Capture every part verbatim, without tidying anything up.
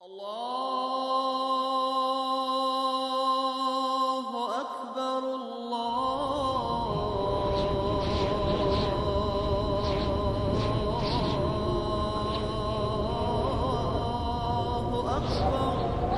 Allahu Akbar, Allahu Akbar.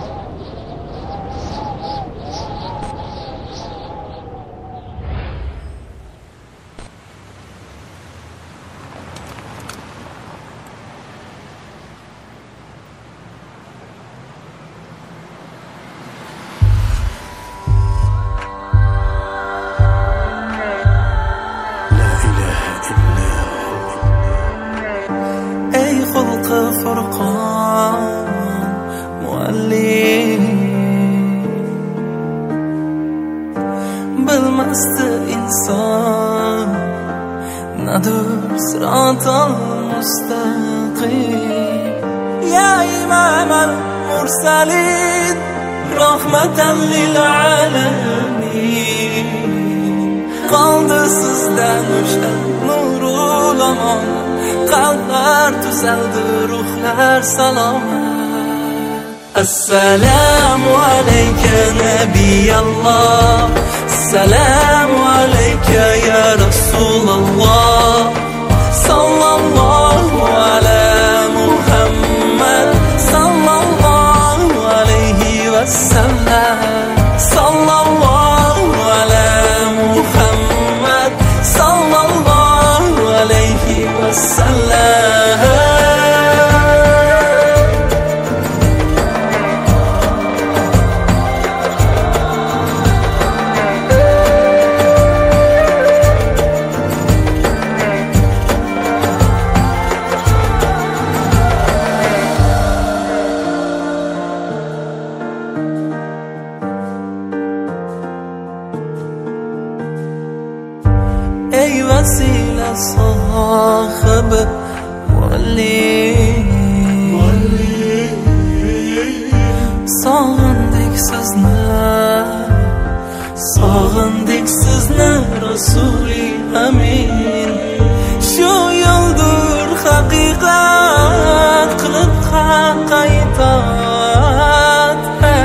فرقان معلم bilmasdi inson nadir siratal mustaqim ya imam al-mursalin rahmatan lil alamin qoldi sizdan o'sha nurul amon qalblar tuzaldi ruhlar salomat assalomu alayka nabiyalloh assalomu alayka ya rasululloh sallallohu ala muhammad sallallohu alayhi vasallam sallallohu ala muhammad sallallohu alayhi vasallam ey vasila sohibi sog'indik sizni sog'indik sizni rasuli amin shu yo'ldir haqiqat qilib haqqa itoat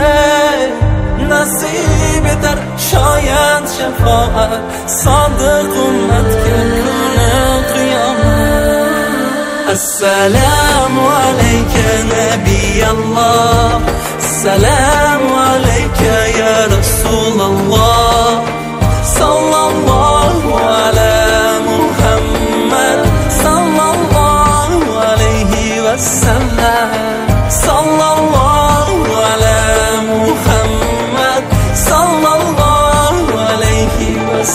nasib etar shoyat shafoat sodiq ummatga kuni qiyomat assalomu alayka nabiyalloh assalomu alayka ya rasululloh sallallohu ala muhammad sallallohu alayhi vasallam sallallohu ala muhammad sallallohu alayhi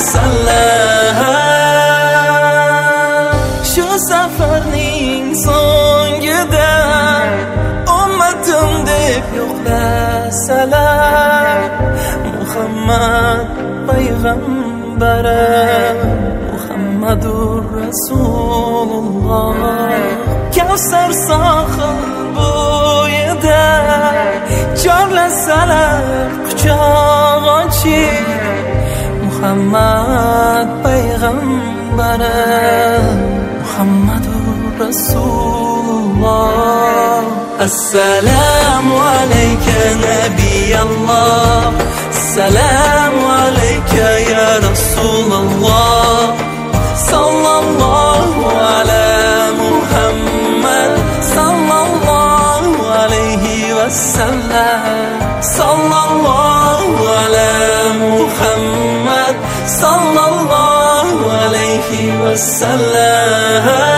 vasallam shu safarning so'ngida ummatim deb yo'qlasalar muhammad payg'ambarim muhammadur rasululloh kavsar sohil bo'yida chorlasalar quchoq ochib muhammad payg'ambarim muhammadur rasululloh assalomu alayka nabiyalloh assalomu alayka ya rasululloh sallallohu ala muhammad sallallohu alayhi vasallam sallallohu ala muhammad sallallohu alayhi vasallam